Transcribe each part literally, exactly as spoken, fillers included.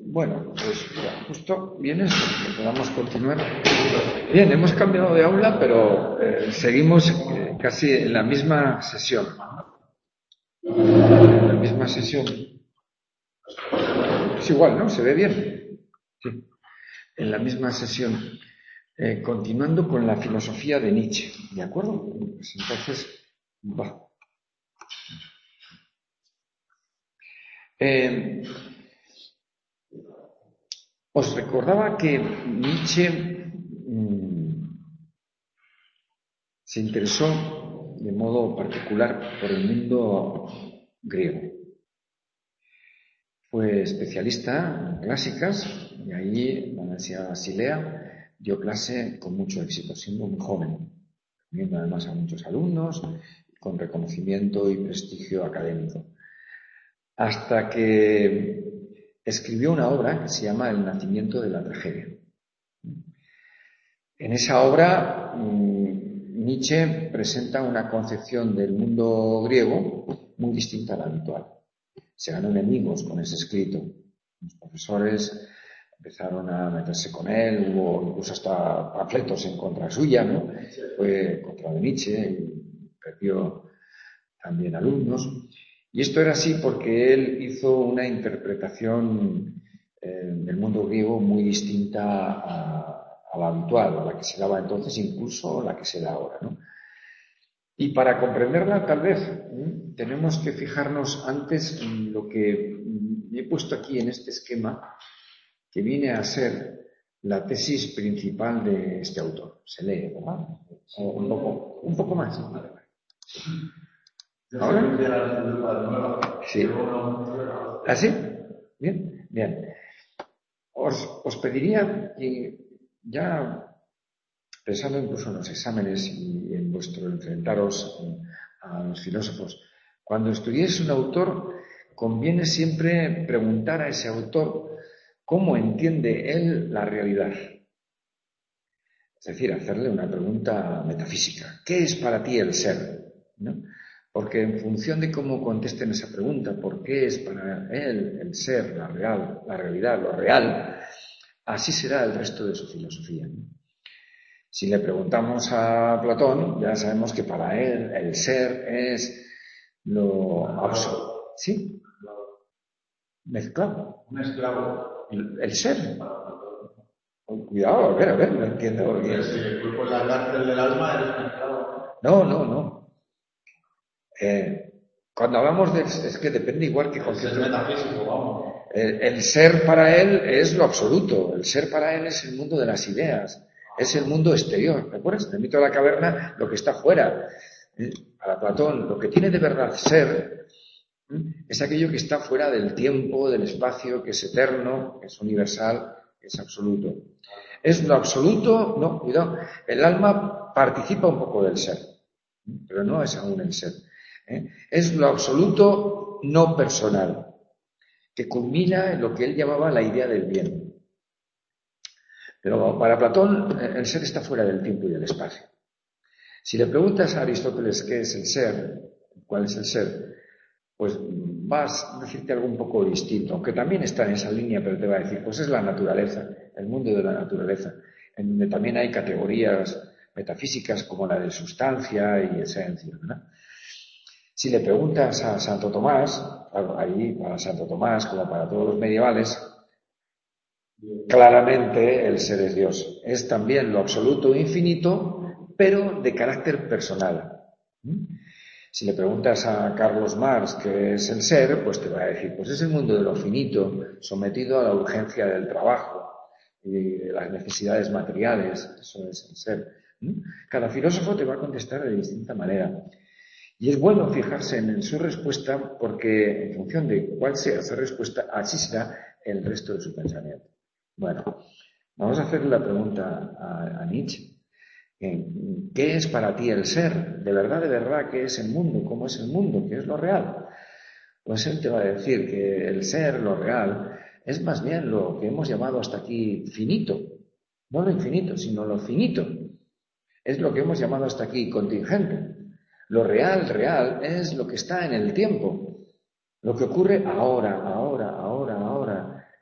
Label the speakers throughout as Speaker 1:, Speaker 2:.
Speaker 1: Bueno, pues ya, justo viene eso, que podamos continuar. Bien, hemos cambiado de aula, pero eh, seguimos eh, casi en la misma sesión. En la misma sesión. Es igual, ¿no? ¿Se ve bien? Sí. En la misma sesión. Eh, continuando con la filosofía de Nietzsche. ¿De acuerdo? Pues entonces, va. Eh, os recordaba que Nietzsche mmm, se interesó de modo particular por el mundo griego. Fue especialista en clásicas y ahí en la Universidad de Basilea dio clase con mucho éxito, siendo muy joven, teniendo además a muchos alumnos con reconocimiento y prestigio académico. Hasta que escribió una obra que se llama El nacimiento de la tragedia. En esa obra Nietzsche presenta una concepción del mundo griego muy distinta a la habitual. Se ganó enemigos con ese escrito. Los profesores empezaron a meterse con él, hubo incluso hasta panfletos en contra suya, ¿no? Fue contra de Nietzsche y perdió también alumnos. Y esto era así porque él hizo una interpretación eh, del mundo griego muy distinta a, a la habitual, a la que se daba entonces, incluso a la que se da ahora, ¿no? Y para comprenderla, tal vez, ¿eh? tenemos que fijarnos antes en lo que he puesto aquí en este esquema, que viene a ser la tesis principal de este autor. Se lee, ¿verdad? O un poco, un poco más. ¿Ahora? Sí. ¿Así? Bien, bien. Os, os pediría que ya, pensando incluso en los exámenes y en vuestro enfrentaros a los filósofos, cuando estudiéis un autor, conviene siempre preguntar a ese autor cómo entiende él la realidad. Es decir, hacerle una pregunta metafísica. ¿Qué es para ti el ser? ¿No? Porque en función de cómo contesten esa pregunta, ¿por qué es para él el ser, la real, la realidad, lo real? Así será el resto de su filosofía, ¿no? Si le preguntamos a Platón, ya sabemos que para él el ser es lo absoluto. ¿Sí? Mezclado.
Speaker 2: Un esclavo.
Speaker 1: El, el ser. Cuidado, a ver, a ver, no entiendo bien.
Speaker 2: Si el cuerpo es la cárcel del alma, eres un esclavo.
Speaker 1: No, no, no. Eh, cuando hablamos de... Es que depende igual que...
Speaker 2: El ser metafísico, vamos.
Speaker 1: El, el ser para él es lo absoluto. El ser para él es el mundo de las ideas. Es el mundo exterior. ¿Recuerdas? En el mito de la caverna, lo que está fuera. ¿Eh? Para Platón, lo que tiene de verdad ser ¿eh? es aquello que está fuera del tiempo, del espacio, que es eterno, que es universal, que es absoluto. Es lo absoluto, no, cuidado, el alma participa un poco del ser, pero no es aún el ser. ¿eh? Es lo absoluto no personal, que culmina en lo que él llamaba la idea del bien. Pero para Platón el ser está fuera del tiempo y del espacio. Si le preguntas a Aristóteles qué es el ser, cuál es el ser, pues vas a decirte algo un poco distinto, aunque también está en esa línea, pero te va a decir, pues es la naturaleza, el mundo de la naturaleza, en donde también hay categorías metafísicas como la de sustancia y esencia, ¿no? Si le preguntas a Santo Tomás, claro, ahí para Santo Tomás, como para todos los medievales, claramente el ser es Dios. Es también lo absoluto e infinito, pero de carácter personal. Si le preguntas a Carlos Marx qué es el ser, pues te va a decir, pues es el mundo de lo finito, sometido a la urgencia del trabajo y de las necesidades materiales. Eso es el ser. Cada filósofo te va a contestar de distinta manera. Y es bueno fijarse en su respuesta porque en función de cuál sea esa respuesta, así será el resto de su pensamiento. Bueno, vamos a hacer la pregunta a, a Nietzsche. ¿Qué es para ti el ser? De verdad, de verdad, ¿qué es el mundo? ¿Cómo es el mundo? ¿Qué es lo real? Pues él te va a decir que el ser, lo real, es más bien lo que hemos llamado hasta aquí finito. No lo infinito, sino lo finito. Es lo que hemos llamado hasta aquí contingente. Lo real, real, es lo que está en el tiempo. Lo que ocurre ahora, ahora, ahora, ahora.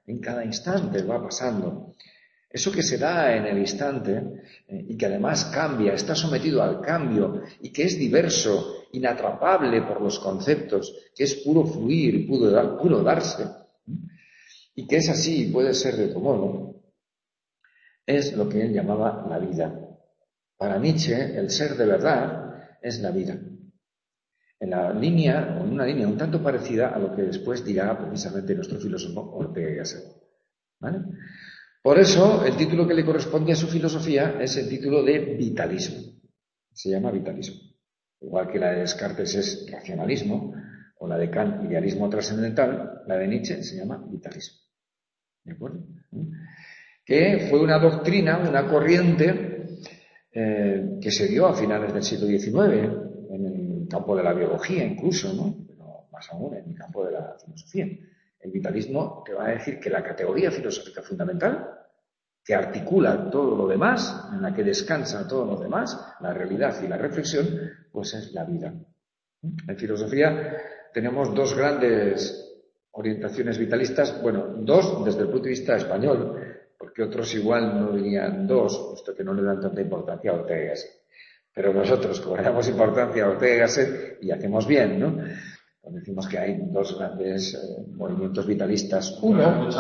Speaker 1: en cada instante va pasando. Eso que se da en el instante eh, y que además cambia, está sometido al cambio y que es diverso, inatrapable por los conceptos, que es puro fluir, puro, dar, puro darse, ¿eh? Y que es así y puede ser de otro modo, es lo que él llamaba la vida. Para Nietzsche, el ser de verdad es la vida. En la línea, o en una línea un tanto parecida a lo que después dirá precisamente nuestro filósofo Ortega y Gasset. ¿Vale? Por eso, el título que le corresponde a su filosofía es el título de vitalismo. Se llama vitalismo. Igual que la de Descartes es racionalismo, o la de Kant idealismo trascendental, la de Nietzsche se llama vitalismo. ¿De acuerdo? Que fue una doctrina, una corriente eh, que se dio a finales del siglo diecinueve, en el campo de la biología incluso, ¿no? Pero más aún en el campo de la filosofía. El vitalismo te va a decir que la categoría filosófica fundamental, que articula todo lo demás, en la que descansa todo lo demás, la realidad y la reflexión, pues es la vida. En filosofía tenemos dos grandes orientaciones vitalistas, bueno, dos desde el punto de vista español, porque otros igual no dirían dos, puesto que no le dan tanta importancia a Ortega y Gasset. Pero nosotros, como le damos importancia a Ortega y Gasset, y hacemos bien, ¿no? Pues decimos que hay dos grandes eh, movimientos vitalistas. Uno...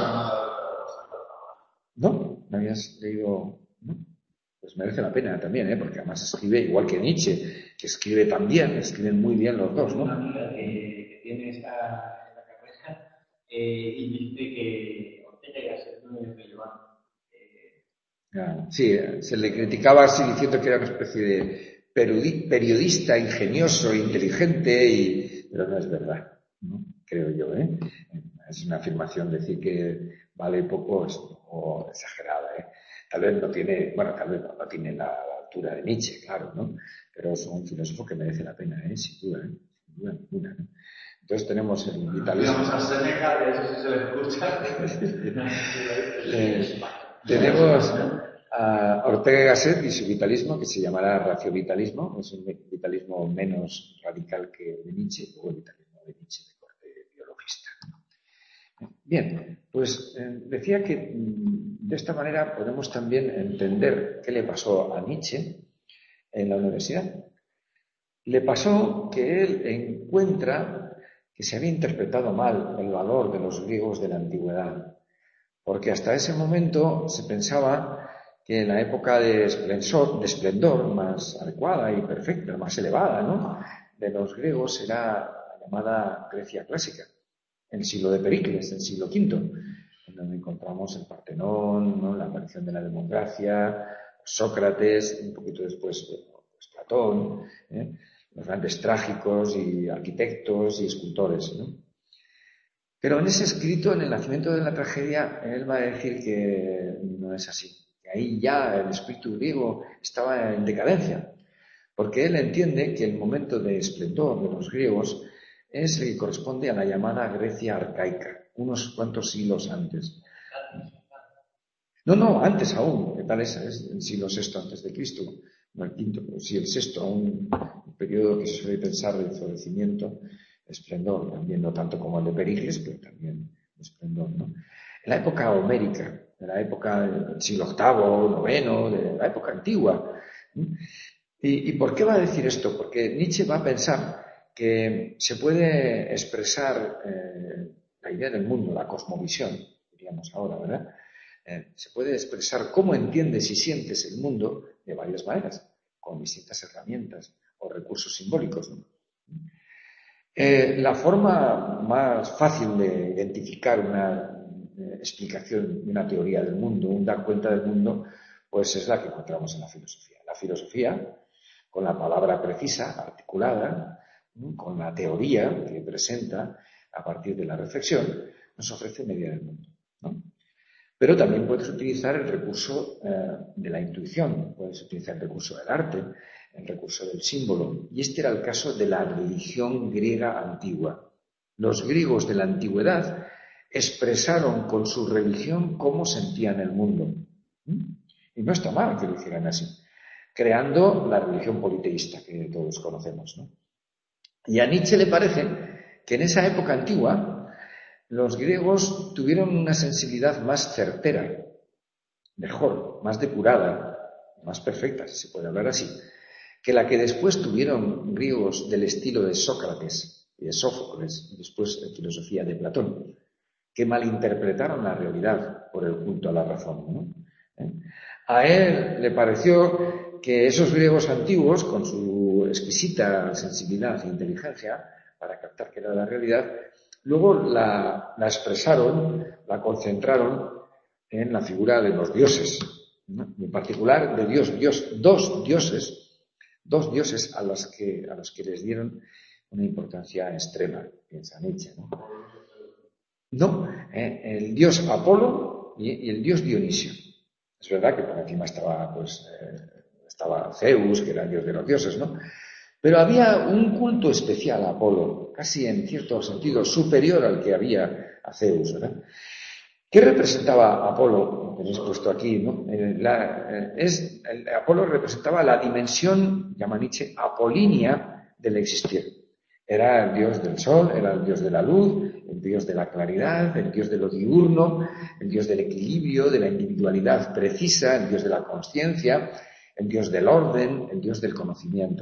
Speaker 1: ¿No? ¿No habías leído? ¿No? Pues merece la pena también, ¿eh? Porque además escribe igual que Nietzsche, que escribe también, escriben muy bien los dos, ¿no?
Speaker 3: Una amiga que, que tiene esta, esta carrera eh, y dice que Ortega y Gasset no es relevante.
Speaker 1: Ah, sí, se le criticaba así diciendo que era una especie de periodista ingenioso, inteligente, y... pero no es verdad, ¿no? Creo yo, ¿eh? Es una afirmación decir que vale poco es un poco exagerada, ¿eh? Tal vez no tiene, bueno, tal vez no, no tiene la, la altura de Nietzsche, claro, ¿no? Pero es un filósofo que merece la pena, ¿eh? Sin duda, ¿eh? Sin duda ninguna, ¿no? Entonces tenemos el vitalismo.
Speaker 2: Digamos a Seneca, de eso sí se le escucha.
Speaker 1: eh, tenemos a Ortega y Gasset y su vitalismo, que se llamará raciovitalismo, es un vitalismo menos radical que el de Nietzsche, o el vitalismo de Nietzsche de corte biologista. Bien, pues eh, decía que mm, de esta manera podemos también entender qué le pasó a Nietzsche en la universidad. Le pasó que él encuentra que se había interpretado mal el valor de los griegos de la antigüedad, porque hasta ese momento se pensaba que la época de esplendor, de esplendor más adecuada y perfecta, más elevada, ¿no?, de los griegos era la llamada Grecia clásica, el siglo de Pericles, el siglo quinto, en donde encontramos el Partenón, ¿no?, la aparición de la democracia, Sócrates, un poquito después pues Platón, ¿eh?, los grandes trágicos y arquitectos y escultores, ¿no? Pero en ese escrito, en el nacimiento de la tragedia, él va a decir que no es así, que ahí ya el espíritu griego estaba en decadencia, porque él entiende que el momento de esplendor de los griegos es el que corresponde a la llamada Grecia arcaica, unos cuantos siglos antes. No, no, antes aún, que tal es, es el siglo sexto antes de Cristo, no el quinto, pero sí el sexto, aún un periodo que se suele pensar de florecimiento, esplendor, también no tanto como el de Pericles, pero también esplendor, ¿no? En la época homérica, en la época del siglo octavo, noveno, de la época antigua. ¿Y, y por qué va a decir esto? Porque Nietzsche va a pensar que se puede expresar eh, la idea del mundo, la cosmovisión, diríamos ahora, ¿verdad? Eh, se puede expresar cómo entiendes y sientes el mundo de varias maneras, con distintas herramientas o recursos simbólicos, ¿no? Eh, la forma más fácil de identificar una eh, explicación de una teoría del mundo, un dar cuenta del mundo, pues es la que encontramos en la filosofía. La filosofía, con la palabra precisa, articulada, ¿no?, con la teoría que presenta a partir de la reflexión, nos ofrece una idea del mundo, ¿no? Pero también puedes utilizar el recurso eh, de la intuición, puedes utilizar el recurso del arte, el recurso del símbolo. Y este era el caso de la religión griega antigua. Los griegos de la antigüedad expresaron con su religión cómo sentían el mundo. ¿Mm? Y no está mal que lo hicieran así, creando la religión politeísta que todos conocemos, ¿no? Y a Nietzsche le parece que en esa época antigua los griegos tuvieron una sensibilidad más certera, mejor, más depurada, más perfecta, si se puede hablar así, que la que después tuvieron griegos del estilo de Sócrates y de Sófocles, y después en filosofía de Platón, que malinterpretaron la realidad por el culto a la razón, ¿no? ¿Eh? A él le pareció que esos griegos antiguos, con su exquisita sensibilidad e inteligencia para captar qué era la realidad, luego la, la expresaron, la concentraron en la figura de los dioses, ¿no? En particular de Dios, Dios, dos dioses, dos dioses a los que, a los que les dieron una importancia extrema, piensa Nietzsche, ¿no? No, eh, el dios Apolo y, y el dios Dionisio. Es verdad que por encima estaba, pues, eh, estaba Zeus, que era el dios de los dioses, ¿no? Pero había un culto especial a Apolo, casi en cierto sentido superior al que había a Zeus, ¿verdad? ¿Qué representaba Apolo? Tenéis puesto aquí, ¿no? Eh, la, eh, es, el, Apolo representaba la dimensión, llama Nietzsche, apolínea del existir. Era el dios del sol, era el dios de la luz, el dios de la claridad, el dios de lo diurno, el dios del equilibrio, de la individualidad precisa, el dios de la consciencia, el dios del orden, el dios del conocimiento.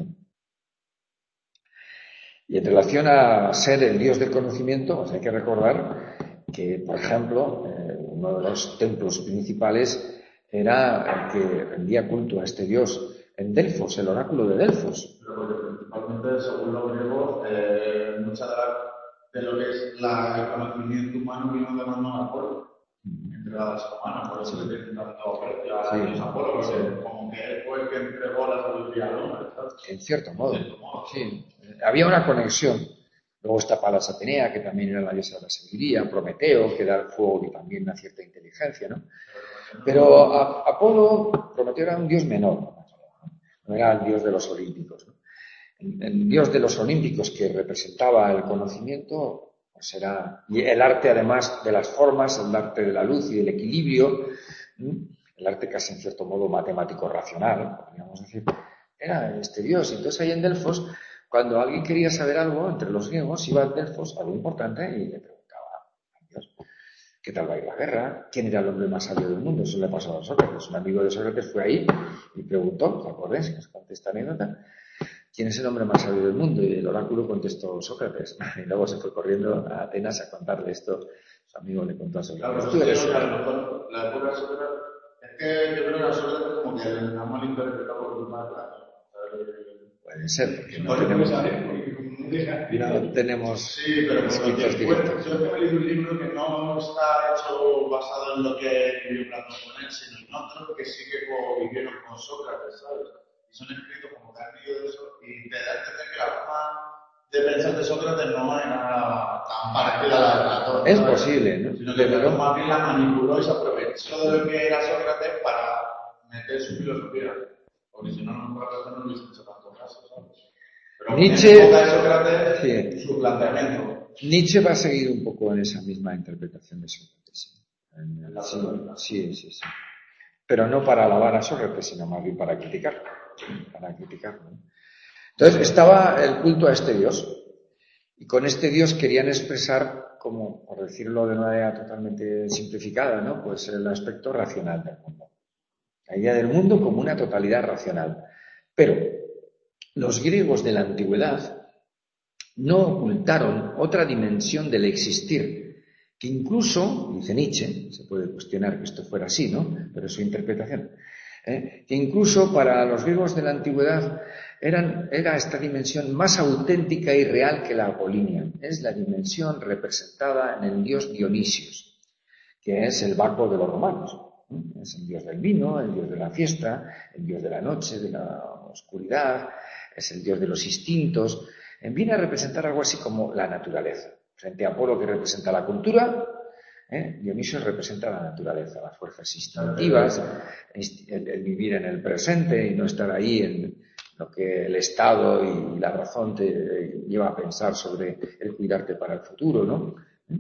Speaker 1: Y en relación a ser el dios del conocimiento, pues hay que recordar que, por ejemplo, eh, uno de los templos principales era el que rendía culto a este dios en Delfos, el oráculo de Delfos.
Speaker 2: Pero principalmente, según los griegos, eh, mucha de, la, de lo que es la, el conocimiento humano vino de mano a Apolo, entregado al ser humano, por eso le tienen tanto aprecio a Dios Apolo, porque sí, como que él fue el que entregó la sabiduría al hombre, ¿sabes?
Speaker 1: En cierto modo, en cierto modo. Sí. Había una conexión. Luego está Palas Atenea, que también era la diosa de la sabiduría, Prometeo, que era el fuego y también una cierta inteligencia, ¿no? Pero a, Apolo, Prometeo era un dios menor, no era el dios de los olímpicos, ¿no? El, el dios de los olímpicos que representaba el conocimiento, pues era, y el arte además de las formas, el arte de la luz y del equilibrio, ¿sí? El arte casi en cierto modo matemático racional, podríamos decir, era este dios. Entonces ahí en Delfos, cuando alguien quería saber algo entre los griegos, iba a Delfos, algo importante, y le preguntaba a Dios, ¿qué tal va a ir la guerra? ¿Quién era el hombre más sabio del mundo? Eso le pasó a Sócrates. Un amigo de Sócrates fue ahí y preguntó, ¿te acordáis? Que os conté esta anécdota. ¿Quién es el hombre más sabio del mundo? Y el oráculo contestó Sócrates. Y luego se fue corriendo a Atenas a contarle esto. Su amigo le contó a Sócrates.
Speaker 2: Claro, pues, sí, a lo mejor la época de Sócrates, es que yo creo que a Sócrates como que la mal interpretado por culpa de Platón.
Speaker 1: Puede ser, porque no tenemos... No tenemos...
Speaker 2: Sí, pero porque después, yo que me leí un libro que no está hecho basado en lo que vivió Platón con él, sino en otros que sí que vivieron con Sócrates, ¿sabes? Y son escritos como que han vivido de eso, y te da a entender que la forma de pensar de Sócrates no era tan parecida a la de Platón.
Speaker 1: Es posible, ¿no?
Speaker 2: Sino que Platón más bien la manipuló y se aprovechó de lo que era Sócrates para meter su filosofía. Porque si no, no Platón no lo hubiese hecho tanto caso, ¿sabes? Pero
Speaker 1: Nietzsche,
Speaker 2: en época de Sócrates,
Speaker 1: sí,
Speaker 2: su planteamiento.
Speaker 1: Nietzsche va a seguir un poco en esa misma interpretación de Sócrates. Sí, sí, sí, sí. Pero no para alabar a Sócrates, sino más bien para criticarlo. Para criticarlo. Entonces estaba el culto a este dios. Y con este dios querían expresar, como por decirlo de una manera totalmente simplificada, ¿no? Pues el aspecto racional del mundo. La idea del mundo como una totalidad racional. Pero los griegos de la antigüedad no ocultaron otra dimensión del existir, que incluso, dice Nietzsche, se puede cuestionar que esto fuera así, ¿no? Pero es su interpretación, ¿eh? Que incluso para los griegos de la antigüedad eran, era esta dimensión más auténtica y real que la apolínea. Es la dimensión representada en el dios Dionisios, que es el Baco de los romanos. Es el dios del vino, el dios de la fiesta, el dios de la noche, de la oscuridad, es el dios de los instintos. Viene a representar algo así como la naturaleza. Frente a Apolo, que representa la cultura, ¿eh? Dionisio representa la naturaleza, las fuerzas instintivas, el, el vivir en el presente y no estar ahí en lo que el Estado y la razón te lleva a pensar sobre el cuidarte para el futuro, ¿no?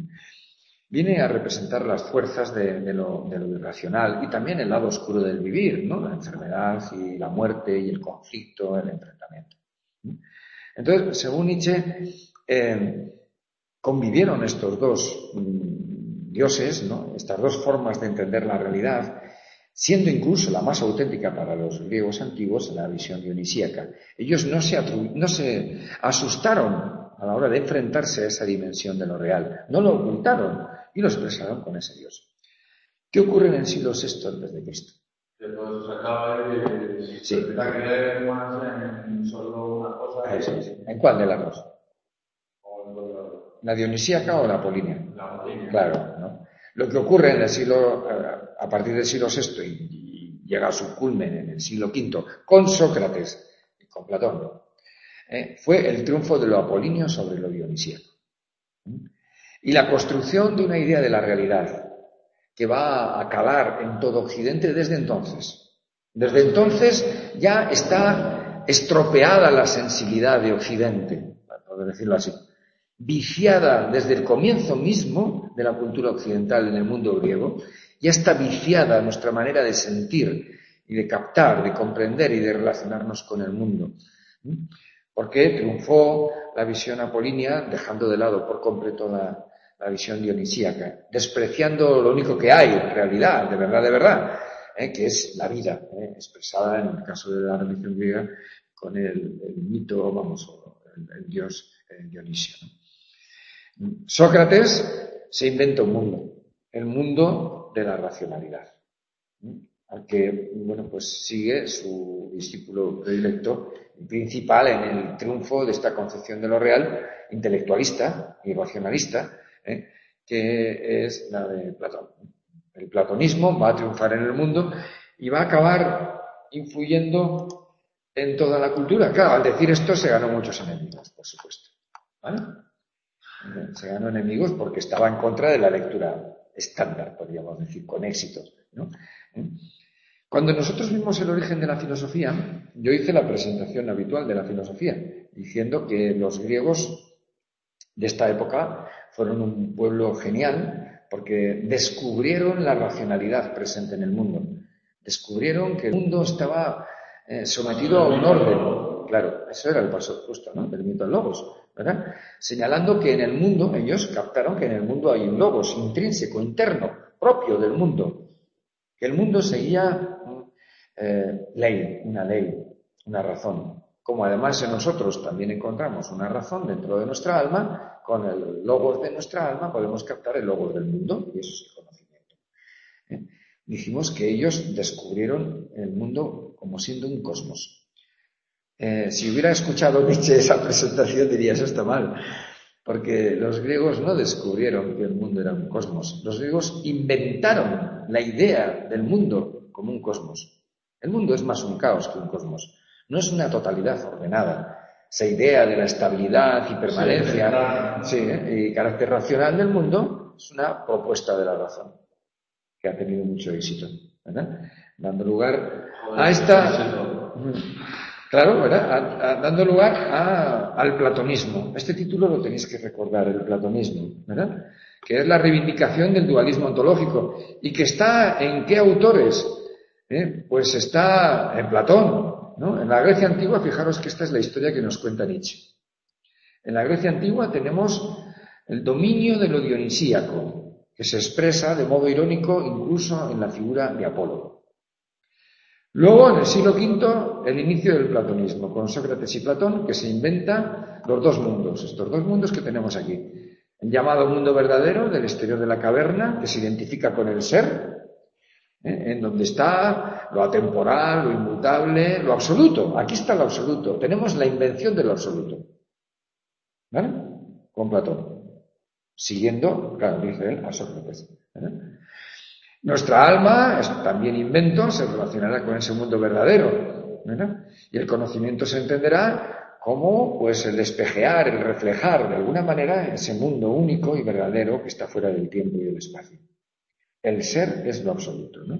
Speaker 1: Viene a representar las fuerzas de, de, lo, de lo irracional y también el lado oscuro del vivir, ¿no? La enfermedad y la muerte y el conflicto, el enfrentamiento. Entonces, según Nietzsche, eh, convivieron estos dos mmm, dioses, ¿no? Estas dos formas de entender la realidad, siendo incluso la más auténtica para los griegos antiguos la visión dionisíaca. Ellos no se, no se asustaron a la hora de enfrentarse a esa dimensión de lo real, no lo ocultaron y lo expresaron con ese Dios. ¿Qué ocurre en el siglo sexto antes de Cristo?
Speaker 2: Que todo se acaba de
Speaker 1: Sí.
Speaker 2: creer más en solo una cosa.
Speaker 1: Eso es. ¿En cuál de las dos? ¿La dionisíaca o la apolínea?
Speaker 2: La apolínea.
Speaker 1: Claro, ¿no? Lo que ocurre en el siglo, a partir del siglo sexto y, y llega a su culmen en el siglo quinto con Sócrates y con Platón, ¿eh? fue el triunfo de lo apolíneo sobre lo dionisíaco. Y la construcción de una idea de la realidad que va a calar en todo Occidente desde entonces. Desde entonces ya está estropeada la sensibilidad de Occidente, por decirlo así, viciada desde el comienzo mismo de la cultura occidental en el mundo griego, ya está viciada nuestra manera de sentir y de captar, de comprender y de relacionarnos con el mundo. Porque triunfó la visión apolínea dejando de lado por completo la la visión dionisíaca, despreciando lo único que hay en realidad, de verdad, de verdad, ¿eh? que es la vida, ¿eh? expresada en el caso de la religión griega con el, el mito, vamos, el, el dios el Dionisio, ¿no? Sócrates se inventa un mundo, el mundo de la racionalidad, ¿eh? al que, bueno, pues sigue su discípulo predilecto principal en el triunfo de esta concepción de lo real, intelectualista y racionalista, ¿Eh? que es la de Platón. El platonismo va a triunfar en el mundo y va a acabar influyendo en toda la cultura. Claro, al decir esto se ganó muchos enemigos, por supuesto. ¿Vale? Se ganó enemigos porque estaba en contra de la lectura estándar, podríamos decir, con éxito, ¿no? Cuando nosotros vimos el origen de la filosofía, yo hice la presentación habitual de la filosofía, diciendo que los griegos de esta época fueron un pueblo genial porque descubrieron la racionalidad presente en el mundo. Descubrieron que el mundo estaba eh, sometido a un orden. Claro, eso era el paso justo, ¿no? Del mito al logos, ¿verdad? Señalando que en el mundo, ellos captaron que en el mundo hay un logos intrínseco, interno, propio del mundo. Que el mundo seguía eh, ley, una ley, una razón. Como además en nosotros también encontramos una razón dentro de nuestra alma, con el logos de nuestra alma podemos captar el logos del mundo, y eso es el conocimiento. ¿Eh? Dijimos que ellos descubrieron el mundo como siendo un cosmos. Eh, si hubiera escuchado Nietzsche esa presentación diría, eso está mal, porque los griegos no descubrieron que el mundo era un cosmos. Los griegos inventaron la idea del mundo como un cosmos. El mundo es más un caos que un cosmos. No es una totalidad ordenada. Esa idea de la estabilidad y permanencia sí, ¿eh? y carácter racional del mundo es una propuesta de la razón que ha tenido mucho éxito, ¿verdad? Dando lugar a esta... Claro, ¿verdad? A, a, dando lugar a, al platonismo. Este título lo tenéis que recordar, el platonismo, ¿verdad? Que es la reivindicación del dualismo ontológico. ¿Y que está en qué autores? ¿Eh? Pues está en Platón, ¿no? En la Grecia antigua, fijaros que esta es la historia que nos cuenta Nietzsche. En la Grecia antigua tenemos el dominio de lo dionisíaco, que se expresa de modo irónico incluso en la figura de Apolo. Luego, en el siglo quinto, el inicio del platonismo, con Sócrates y Platón, que se inventa los dos mundos, estos dos mundos que tenemos aquí. El llamado mundo verdadero, del exterior de la caverna, que se identifica con el ser, ¿eh? en donde está lo atemporal, lo inmutable, lo absoluto. Aquí está lo absoluto. Tenemos la invención de lo absoluto. ¿Vale? Con Platón. Siguiendo, claro, dice él, a Sócrates. ¿Vale? Nuestra alma es también invento, se relacionará con ese mundo verdadero, ¿verdad? Y el conocimiento se entenderá como pues el despejear, el reflejar de alguna manera ese mundo único y verdadero que está fuera del tiempo y del espacio. El ser es lo absoluto, ¿no?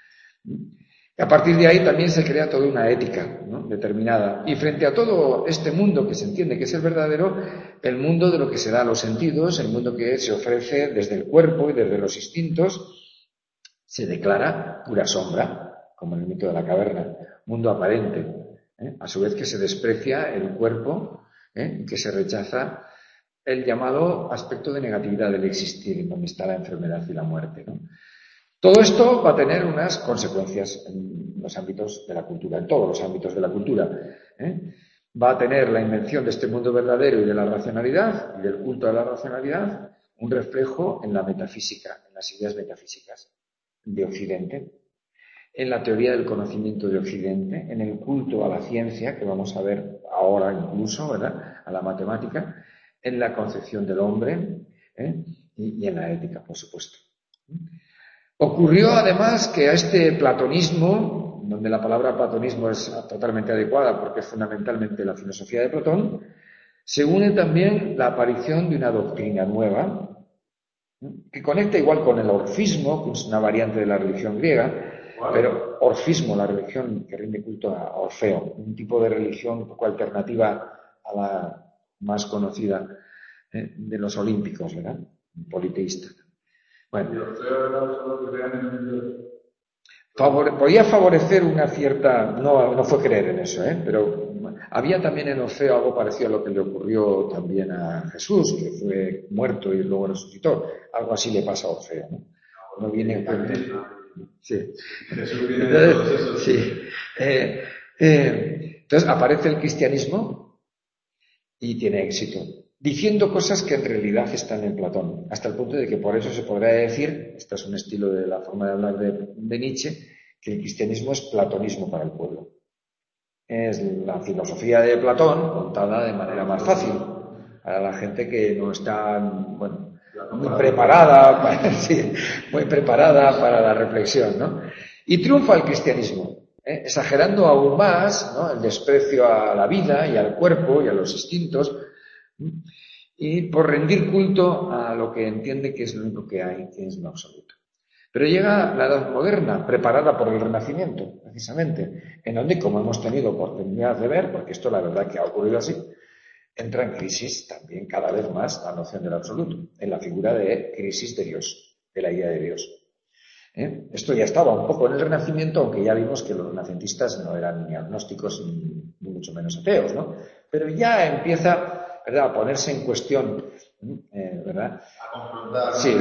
Speaker 1: Y a partir de ahí también se crea toda una ética, ¿no? determinada. Y frente a todo este mundo que se entiende que es el verdadero, el mundo de lo que se da a los sentidos, el mundo que se ofrece desde el cuerpo y desde los instintos, se declara pura sombra, como en el mito de la caverna, mundo aparente, ¿eh? a su vez que se desprecia el cuerpo ¿eh? y que se rechaza el llamado aspecto de negatividad del existir, en donde está la enfermedad y la muerte, ¿no? Todo esto va a tener unas consecuencias en los ámbitos de la cultura, en todos los ámbitos de la cultura, ¿eh? Va a tener la invención de este mundo verdadero y de la racionalidad y del culto a la racionalidad un reflejo en la metafísica, en las ideas metafísicas de Occidente, en la teoría del conocimiento de Occidente, en el culto a la ciencia, que vamos a ver ahora incluso, ¿verdad?, a la matemática, en la concepción del hombre, ¿eh?, y, y en la ética, por supuesto. Ocurrió además que a este platonismo, donde la palabra platonismo es totalmente adecuada porque es fundamentalmente la filosofía de Platón, se une también la aparición de una doctrina nueva, que conecta igual con el orfismo, que es una variante de la religión griega, pero orfismo, la religión que rinde culto a Orfeo, un tipo de religión un poco alternativa a la más conocida, ¿eh?, de los olímpicos, ¿verdad?, politeísta. Bueno,
Speaker 2: ¿Y Orfeo era solo que crean en el Dios?
Speaker 1: Favore, podía favorecer una cierta, no, no fue creer en eso, ¿eh?, pero había también en Orfeo algo parecido a lo que le ocurrió también a Jesús, que fue muerto y luego resucitó. Algo así le pasa a Orfeo, ¿no? No viene en cuenta. Sí.
Speaker 2: Jesús viene de todos esos.
Speaker 1: Sí. Eh, eh, entonces aparece el cristianismo y tiene éxito, diciendo cosas que en realidad están en Platón, hasta el punto de que por eso se podrá decir, este es un estilo de la forma de hablar de, de Nietzsche, que el cristianismo es platonismo para el pueblo. Es la filosofía de Platón contada de manera más fácil para la gente que no está, bueno, muy preparada, para, sí, muy preparada para la reflexión, ¿no? Y triunfa el cristianismo, ¿eh?, exagerando aún más, ¿no?, el desprecio a la vida y al cuerpo y a los instintos, ¿eh?, y por rendir culto a lo que entiende que es lo único que hay, que es lo absoluto. Pero llega la Edad Moderna, preparada por el Renacimiento, precisamente, en donde, como hemos tenido oportunidad de ver, porque esto la verdad que ha ocurrido así, entra en crisis también cada vez más la noción del absoluto, en la figura de crisis de Dios, de la idea de Dios. ¿Eh? Esto ya estaba un poco en el Renacimiento, aunque ya vimos que los renacentistas no eran ni agnósticos ni, ni mucho menos ateos, ¿no? Pero ya empieza, ¿verdad?, a ponerse en cuestión, eh, ¿verdad?
Speaker 2: A confrontar.
Speaker 1: Sí.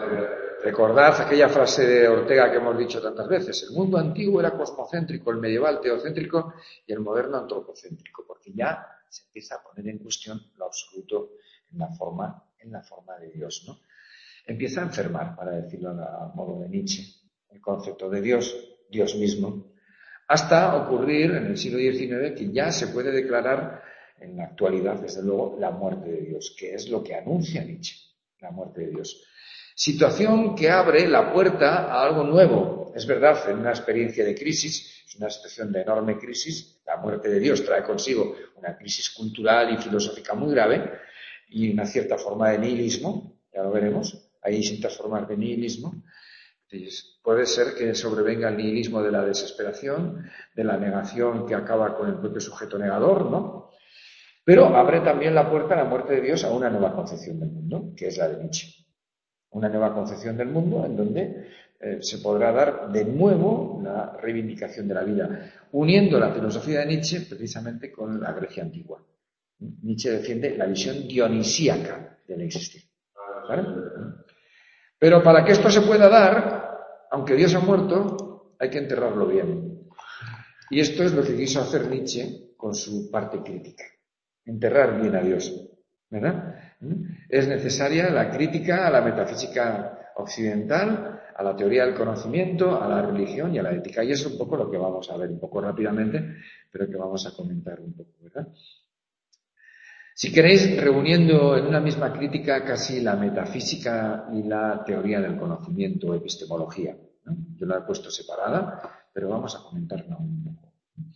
Speaker 1: Recordad aquella frase de Ortega que hemos dicho tantas veces: el mundo antiguo era cosmocéntrico, el medieval teocéntrico y el moderno antropocéntrico, porque ya se empieza a poner en cuestión lo absoluto en la forma, en la forma de Dios, ¿no? Empieza a enfermar, para decirlo a modo de Nietzsche, el concepto de Dios, Dios mismo, hasta ocurrir en el siglo diecinueve que ya se puede declarar en la actualidad, desde luego, la muerte de Dios, que es lo que anuncia Nietzsche, la muerte de Dios. Situación que abre la puerta a algo nuevo. Es verdad, en una experiencia de crisis, es una situación de enorme crisis, la muerte de Dios trae consigo una crisis cultural y filosófica muy grave y una cierta forma de nihilismo, ya lo veremos, hay distintas formas de nihilismo. Entonces, puede ser que sobrevenga el nihilismo de la desesperación, de la negación que acaba con el propio sujeto negador, ¿no? Pero abre también la puerta a la muerte de Dios a una nueva concepción del mundo, que es la de Nietzsche. Una nueva concepción del mundo en donde eh, se podrá dar de nuevo la reivindicación de la vida, uniendo la filosofía de Nietzsche precisamente con la Grecia antigua. Nietzsche defiende la visión dionisíaca del existir. ¿Vale? Pero para que esto se pueda dar, aunque Dios ha muerto, hay que enterrarlo bien. Y esto es lo que quiso hacer Nietzsche con su parte crítica. Enterrar bien a Dios, ¿verdad? Es necesaria la crítica a la metafísica occidental, a la teoría del conocimiento, a la religión y a la ética. Y eso es un poco lo que vamos a ver un poco rápidamente, pero que vamos a comentar un poco, ¿verdad? Si queréis, reuniendo en una misma crítica casi la metafísica y la teoría del conocimiento, epistemología, ¿no? Yo la he puesto separada, pero vamos a comentarla un poco.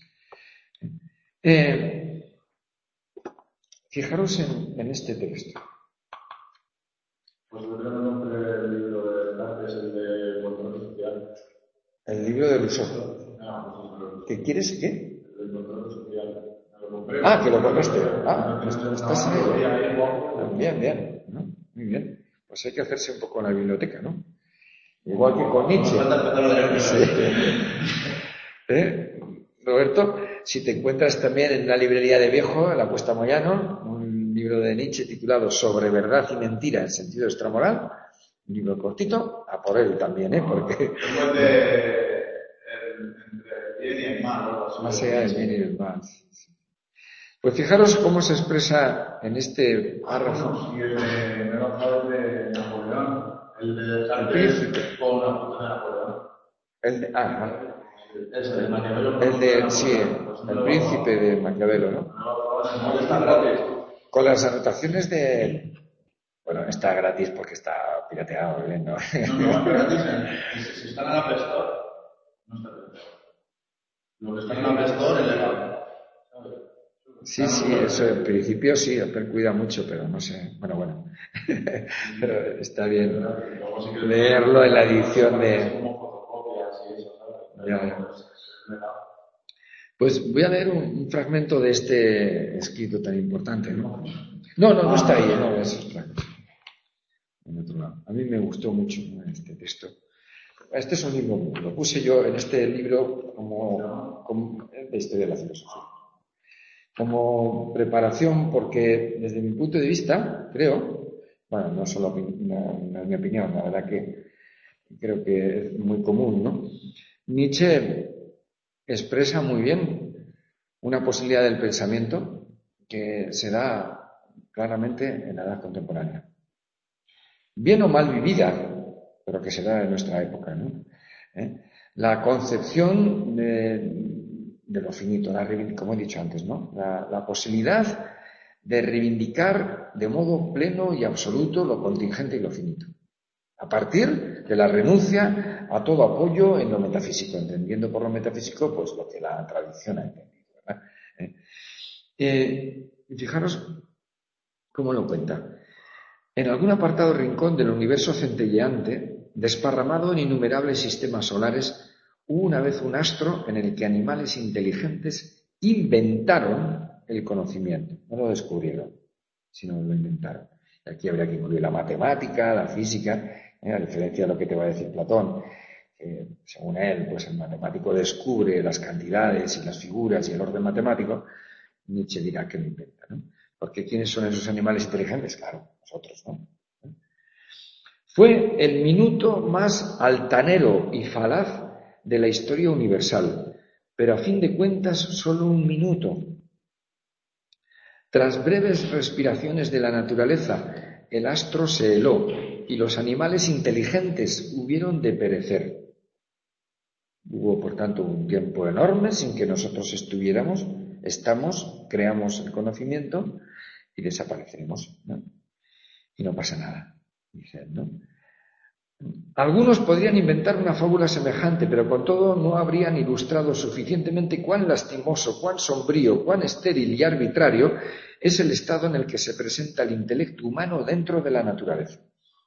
Speaker 1: Eh, Fijaros en, en este texto.
Speaker 2: Pues el nombre del libro de Dante es el de control social.
Speaker 1: El libro de Rousseau.
Speaker 2: No,
Speaker 1: ¿Qué quieres? ¿Qué?
Speaker 2: El control social. Lo compré.
Speaker 1: Ah, que lo compraste. Ah, pues estás ahí. Bien, bien. ¿No? Muy bien. Pues hay que hacerse un poco en la biblioteca, ¿no? Igual que con Nietzsche. Sí. ¿Eh? Roberto, si te encuentras también en una librería de viejo, en la Cuesta Moyano, un libro de Nietzsche titulado Sobre verdad y mentira en sentido extramoral, un libro cortito, a por él también, ¿eh? Porque...
Speaker 2: Después de el, entre el bien y el mal, ¿no?
Speaker 1: Más allá del bien y del mal. Pues fijaros cómo se expresa en este párrafo.
Speaker 2: Y el de, me he bajado de Napoleón, el de dejarte con la puta de Napoleón.
Speaker 1: El de, ah,
Speaker 2: Ese de Maquiavelo.
Speaker 1: el de, sí, el príncipe de Maquiavelo, ¿no?
Speaker 2: Está gratis.
Speaker 1: Con las anotaciones de... Bueno, está gratis porque está pirateado, ¿eh? ¿no?
Speaker 2: No, no, está gratis. Si están en la App Store, no está gratis. Lo que está en la App Store es legal.
Speaker 1: Sí, sí, eso en principio sí, Apple cuida mucho, pero no sé, bueno, bueno, pero está bien leerlo en la edición de... Ya, ya. Pues voy a leer un, un fragmento de este escrito tan importante, ¿no? No, no, no está ahí, no, es otra cosa. En otro lado. A mí me gustó mucho, ¿no?, este texto. Este es un libro, lo puse yo en este libro como, como de historia de la filosofía. Como preparación, porque desde mi punto de vista, creo, bueno, no solo no, no es mi opinión, la verdad que creo que es muy común, ¿no? Nietzsche expresa muy bien una posibilidad del pensamiento que se da claramente en la edad contemporánea. Bien o mal vivida, pero que se da en nuestra época, ¿no? ¿Eh? La concepción de, de lo finito, la, como he dicho antes, ¿no? La, la posibilidad de reivindicar de modo pleno y absoluto lo contingente y lo finito, a partir de la renuncia a todo apoyo en lo metafísico, entendiendo por lo metafísico pues lo que la tradición ha entendido, ¿verdad? ¿Eh? Eh, fijaros cómo lo cuenta. En algún apartado rincón del universo centelleante, desparramado en innumerables sistemas solares, hubo una vez un astro en el que animales inteligentes inventaron el conocimiento. No lo descubrieron, sino lo inventaron. Y aquí habría que incluir la matemática, la física, ¿eh? A diferencia de lo que te va a decir Platón. Eh, según él, pues el matemático descubre las cantidades y las figuras y el orden matemático. Nietzsche dirá que lo inventa, ¿no? Porque ¿quiénes son esos animales inteligentes? Claro, nosotros, ¿no? Fue el minuto más altanero y falaz de la historia universal, pero a fin de cuentas solo un minuto. Tras breves respiraciones de la naturaleza, el astro se heló y los animales inteligentes hubieron de perecer. Hubo, por tanto, un tiempo enorme sin que nosotros estuviéramos, estamos, creamos el conocimiento y desapareceremos, ¿no? Y no pasa nada, dicen, ¿no? Algunos podrían inventar una fábula semejante, pero con todo no habrían ilustrado suficientemente cuán lastimoso, cuán sombrío, cuán estéril y arbitrario es el estado en el que se presenta el intelecto humano dentro de la naturaleza.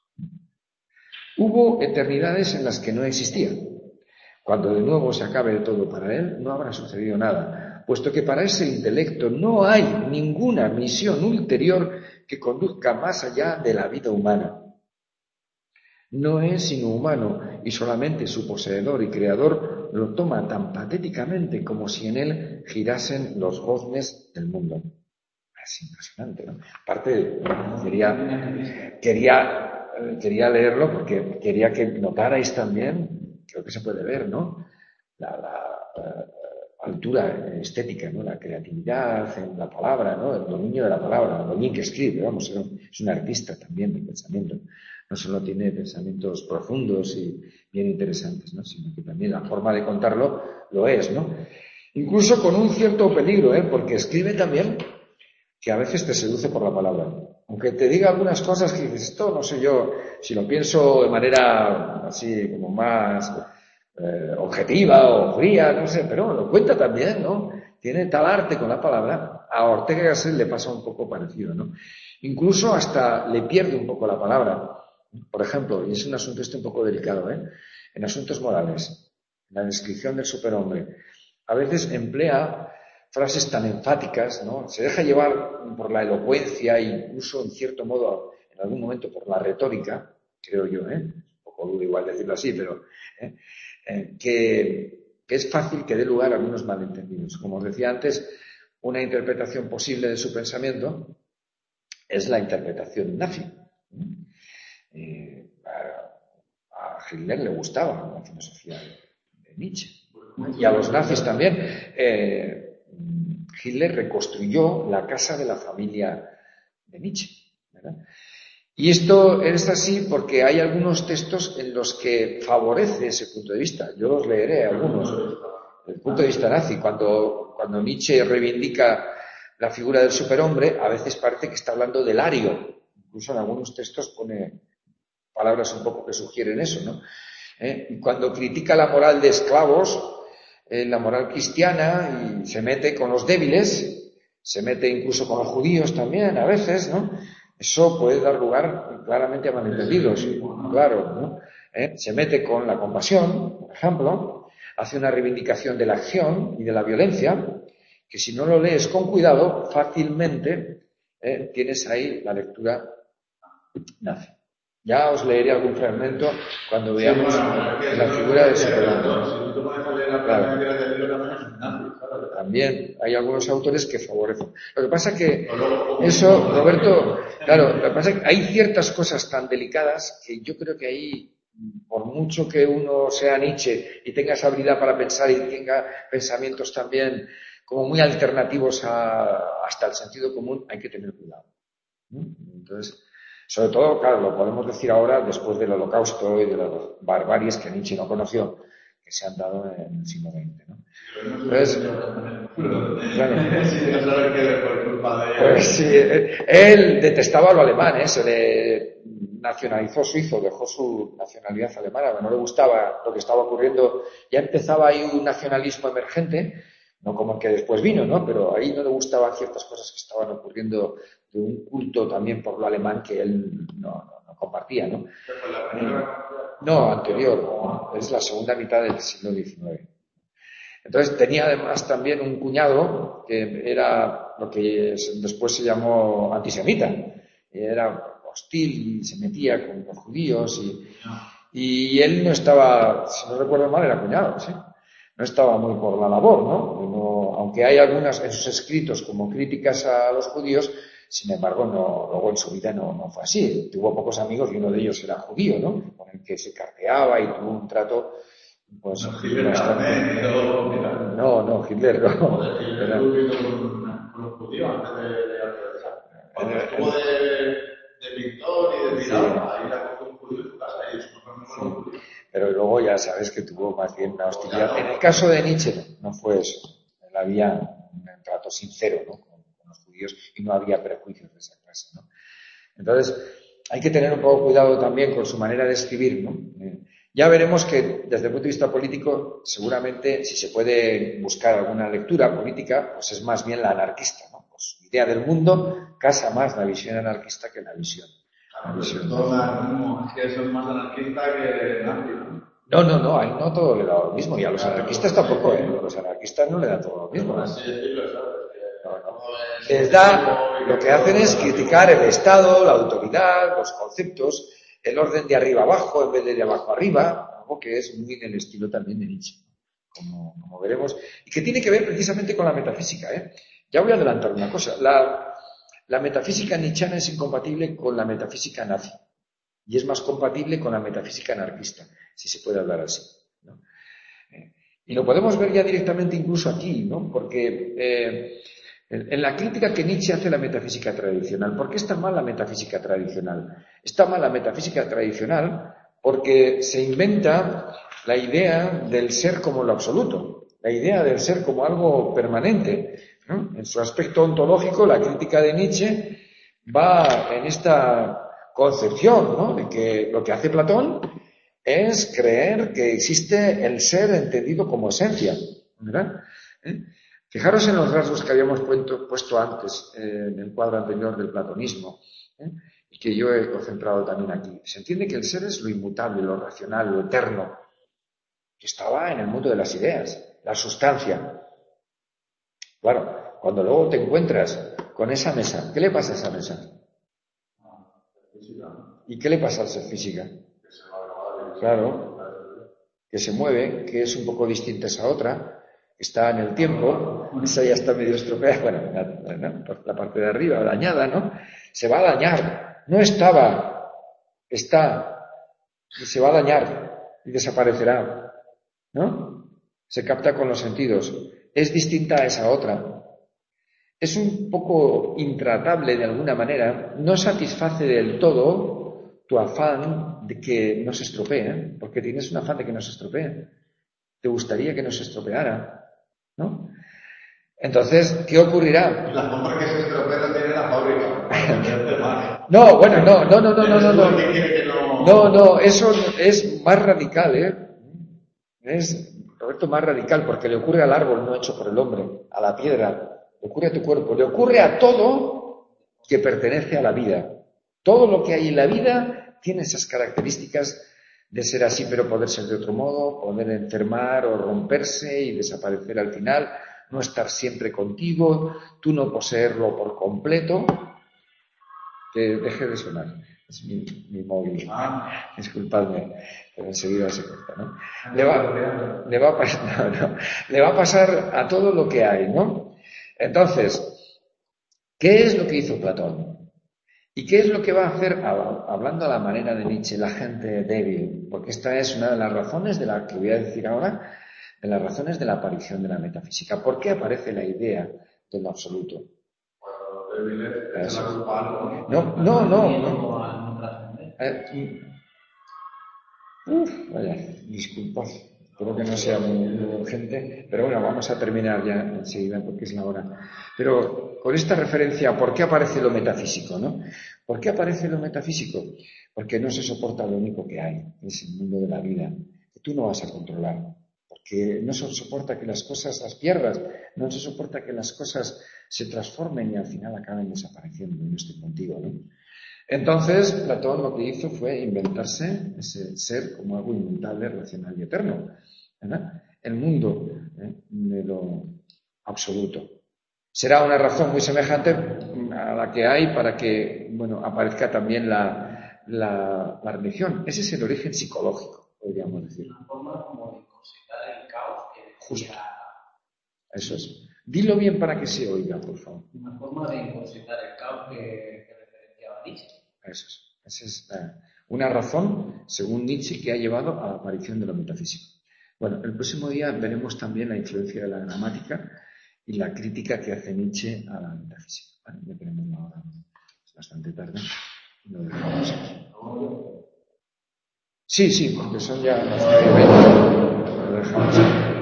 Speaker 1: Hubo eternidades en las que no existía. Cuando de nuevo se acabe todo para él, no habrá sucedido nada, puesto que para ese intelecto no hay ninguna misión ulterior que conduzca más allá de la vida humana. No es sino humano y solamente su poseedor y creador lo toma tan patéticamente como si en él girasen los goznes del mundo. Es impresionante, ¿no? Aparte, quería, quería, quería leerlo porque quería que notarais también, creo que se puede ver, ¿no? La, la, la altura estética, ¿no? La creatividad en la palabra, ¿no? El dominio de la palabra, el dominio que escribe, vamos, es un artista también de pensamiento. No solo tiene pensamientos profundos y bien interesantes, ¿no? Sino que también la forma de contarlo lo es, ¿no? Incluso con un cierto peligro, ¿eh? Porque escribe también que a veces te seduce por la palabra. Aunque te diga algunas cosas que dices, esto no sé yo, si lo pienso de manera así como más eh, objetiva o fría, no sé, pero lo cuenta también, ¿no? Tiene tal arte con la palabra. A Ortega y Gasset le pasa un poco parecido, ¿no? Incluso hasta le pierde un poco la palabra. Por ejemplo, y es un asunto este un poco delicado, ¿eh? En asuntos morales, en la descripción del superhombre, a veces emplea frases tan enfáticas, ¿no? Se deja llevar por la elocuencia e incluso, en cierto modo, en algún momento por la retórica, creo yo, ¿eh? Un poco duro igual decirlo así, pero ¿eh? Eh, que, que es fácil que dé lugar a algunos malentendidos. Como os decía antes, una interpretación posible de su pensamiento es la interpretación nazi. Eh, a, a Hitler le gustaba la filosofía de Nietzsche. Y a los nazis también. Eh, Hitler reconstruyó la casa de la familia de Nietzsche, ¿verdad? Y esto es así porque hay algunos textos en los que favorece ese punto de vista. Yo los leeré algunos. Desde el punto de vista nazi, cuando, cuando Nietzsche reivindica la figura del superhombre, a veces parece que está hablando del ario. Incluso en algunos textos pone palabras un poco que sugieren eso, ¿no? ¿Eh? Y cuando critica la moral de esclavos, eh, la moral cristiana, y se mete con los débiles, se mete incluso con los judíos también, a veces, ¿no? Eso puede dar lugar claramente a malentendidos, claro, ¿no? ¿Eh? Se mete con la compasión, por ejemplo, hace una reivindicación de la acción y de la violencia, que si no lo lees con cuidado, fácilmente eh, tienes ahí la lectura nazi. Ya os leeré algún fragmento cuando veamos la figura del superhombre. Claro. También hay algunos autores que favorecen. Lo que pasa es que eso, Roberto, claro, lo que pasa es que hay ciertas cosas tan delicadas que yo creo que ahí, por mucho que uno sea Nietzsche y tenga esa habilidad para pensar y tenga pensamientos también como muy alternativos a, hasta el sentido común, hay que tener cuidado. Entonces, sobre todo, claro, lo podemos decir ahora después del Holocausto y de las barbaries que Nietzsche no conoció, que se han dado en el siglo veinte, ¿no? Entonces, claro, pues sí, él detestaba lo alemán, ¿eh? Se le nacionalizó suizo, dejó su nacionalidad alemana, no le gustaba lo que estaba ocurriendo, ya empezaba ahí un nacionalismo emergente, no como el que después vino, ¿no? Pero ahí no le gustaban ciertas cosas que estaban ocurriendo, de un culto también por lo alemán que él no, no, no compartía, ¿no? Eh, no, anterior, ¿no? Es la segunda mitad del siglo diecinueve. Entonces tenía además también un cuñado que era lo que después se llamó antisemita. Era hostil y se metía con los judíos y, y él no estaba, si no recuerdo mal, era cuñado, ¿sí? No estaba muy por la labor, ¿no? No, aunque hay algunas en sus escritos como críticas a los judíos, sin embargo, no, luego en su vida no, no fue así. Tuvo pocos amigos y uno de ellos era judío, ¿no? Con el que se carteaba y tuvo un trato, pues,
Speaker 2: no, Hitler
Speaker 1: bastante...
Speaker 2: también, no,
Speaker 1: no, no, Hitler no.
Speaker 2: Hitler
Speaker 1: Era...
Speaker 2: con los judíos antes de, de, cuando estuvo de, de pintor y de mirador, ahí la cogió un judío en su casa y eso no fue con los judíos.
Speaker 1: Pero luego ya sabes que tuvo más bien una hostilidad. En el caso de Nietzsche no, no fue eso. Él había un trato sincero, ¿no? con, con los judíos y no había prejuicios de esa clase, ¿no? Entonces, hay que tener un poco cuidado también con su manera de escribir, ¿no? Eh, ya veremos que desde el punto de vista político, seguramente si se puede buscar alguna lectura política, pues es más bien la anarquista, ¿no? Pues su idea del mundo casa más la visión anarquista que la visión.
Speaker 2: Claro, pero todo anarquismo, es que eso es más anarquista que nazi, ¿no?
Speaker 1: No, no, no, ahí no todo le da lo mismo, y a los anarquistas tampoco, ¿eh? A los anarquistas no le da todo lo mismo, ¿no? No, no. Les da, lo que hacen es criticar el Estado, la autoridad, los conceptos, el orden de arriba abajo en vez de de abajo arriba, algo que es muy en el estilo también de Nietzsche, como, como veremos, y que tiene que ver precisamente con la metafísica, ¿eh? Ya voy a adelantar una cosa, la, la metafísica nietzscheana es incompatible con la metafísica nazi, y es más compatible con la metafísica anarquista, si se puede hablar así, ¿no? Eh, y lo podemos ver ya directamente incluso aquí, ¿no? Porque eh, en la crítica que Nietzsche hace a la metafísica tradicional, ¿por qué está mal la metafísica tradicional? Está mal la metafísica tradicional porque se inventa la idea del ser como lo absoluto, la idea del ser como algo permanente, ¿no? En su aspecto ontológico, la crítica de Nietzsche va en esta concepción, ¿no? De que lo que hace Platón es creer que existe el ser entendido como esencia, ¿verdad? ¿Eh? Fijaros en los rasgos que habíamos puesto, puesto antes, eh, en el cuadro anterior del platonismo, ¿eh? Y que yo he concentrado también aquí. Se entiende que el ser es lo inmutable, lo racional, lo eterno, que estaba en el mundo de las ideas, la sustancia. Claro, cuando luego te encuentras con esa mesa, ¿qué le pasa a esa mesa? ¿Y qué le pasa al ser física? Claro, que se mueve, que es un poco distinta a esa otra, está en el tiempo, esa ya está medio estropeada, bueno, la, la, la parte de arriba dañada, ¿no? Se va a dañar, no estaba, está, y se va a dañar y desaparecerá, ¿no? Se capta con los sentidos, es distinta a esa otra. Es un poco intratable de alguna manera, no satisface del todo tu afán de que no se estropee, porque tienes un afán de que no se estropee. Te gustaría que no se estropeara, ¿no? Entonces, ¿qué ocurrirá?
Speaker 2: Y la compra que se estropea la tiene la fábrica.
Speaker 1: No, bueno, no, no, no, no, no, no, no. No, no, eso es más radical, ¿eh? Es, Roberto, más radical, porque le ocurre al árbol no hecho por el hombre, a la piedra. Le ocurre a tu cuerpo, le ocurre a todo que pertenece a la vida. Todo lo que hay en la vida tiene esas características de ser así, pero poder ser de otro modo, poder enfermar o romperse y desaparecer al final, no estar siempre contigo, tú no poseerlo por completo. Que deje de sonar, es mi, mi móvil, ah. Disculpadme, pero enseguida se corta, ¿no? Le va, le va a pasar, no, no, le va a pasar a todo lo que hay, ¿no? Entonces, ¿qué es lo que hizo Platón? ¿Y qué es lo que va a hacer, hablando a la manera de Nietzsche, la gente débil? Porque esta es una de las razones de la que voy a decir ahora, de las razones de la aparición de la metafísica. ¿Por qué aparece la idea de lo absoluto? Eso. No, no, no, no. Eh, uf, vaya, disculpad. Espero que no sea muy, muy urgente, pero bueno, vamos a terminar ya enseguida porque es la hora. Pero con esta referencia a por qué aparece lo metafísico, ¿no? ¿Por qué aparece lo metafísico? Porque no se soporta lo único que hay, es el mundo de la vida, que tú no vas a controlar. Porque no se soporta que las cosas las pierdas, no se soporta que las cosas se transformen y al final acaben desapareciendo y no estén contigo, ¿no? Entonces, Platón lo que hizo fue inventarse ese ser como algo inmutable, racional y eterno, ¿verdad? El mundo, ¿eh? de lo absoluto. Será una razón muy semejante a la que hay para que, bueno, aparezca también la, la, la religión. Ese es el origen psicológico, podríamos decir.
Speaker 3: Una forma como de considerar el caos que decía...
Speaker 1: Justo. Eso es. Dilo bien para que se oiga, por favor.
Speaker 3: Una forma de considerar el caos que, que referenciaba Nietzsche.
Speaker 1: Eso es. Esa es eh, una razón, según Nietzsche, que ha llevado a la aparición de lo metafísico. Bueno, el próximo día veremos también la influencia de la gramática y la crítica que hace Nietzsche a la metafísica. Vale, ya tenemos la hora, es bastante tarde. Lo dejamos aquí. Sí, sí, porque son ya las nueve y media. Lo dejamos aquí.